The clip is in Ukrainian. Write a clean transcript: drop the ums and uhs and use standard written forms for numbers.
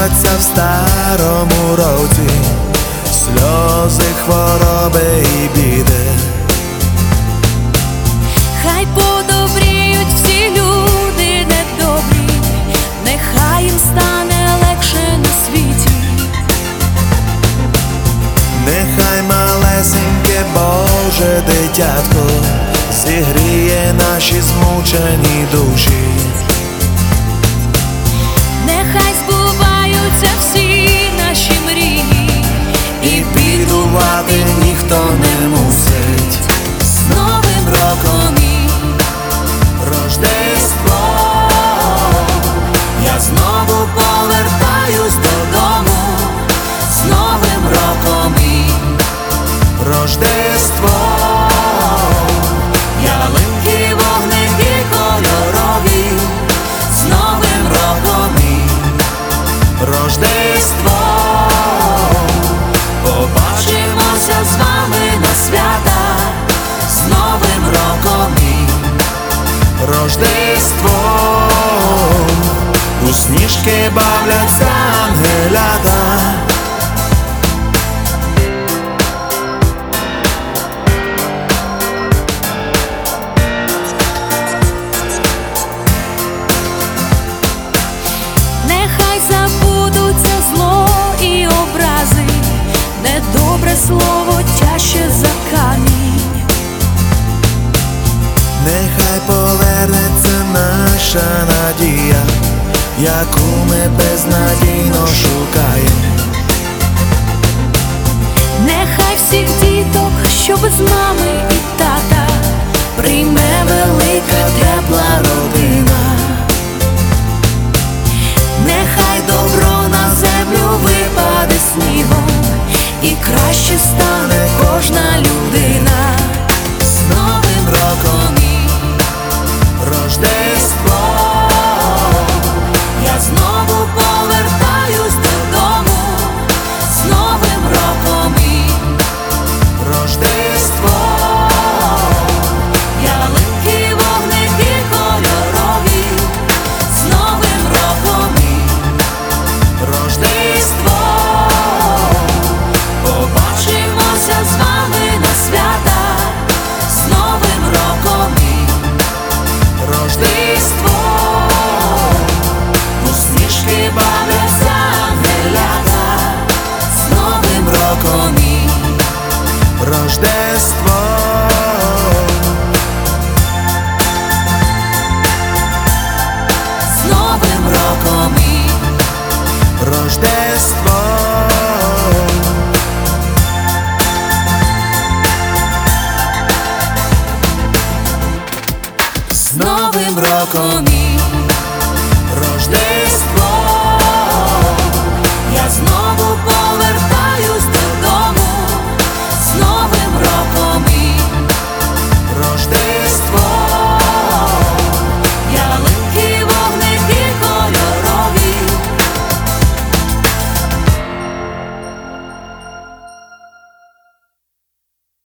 бавляться в старому році, сльози, хвороби і біди. Хай подобріють всі люди недобрі, нехай їм стане легше на світі. Нехай малесеньке Боже дитятко зігріє наші змучені душі. Нехай збуваються всі наші мрії, І бідувати ніхто не мусить. з Новим роком і Рождество, я знову повертаюсь додому, з Новим роком і Рождество, ялинки, вогники кольорові, з Новим роком і Рождество, побачимося з вами на свята, з Новим роком і Рождество, у сніжки бавляться ангелята. нехай забудуться зло і образи, недобре слово тяжче за камінь. Нехай повернеться наша надія, яку ми безнадійно шукаємо. Нехай всіх діток, що без мами і тата, прийме велика тепла родина. Нехай добро на землю випаде снігом, і краще стане кожна людина. З Новим роком і Рождество, я знову повертаюсь додому, з Новим роком і Рождество, ялинки, вогники кольорові, з Новим роком і Рождество, побачимося з вами на свята, з Новим роком і Рождество, у сніжки бавляться ангелята, з Новим роком і Рождество.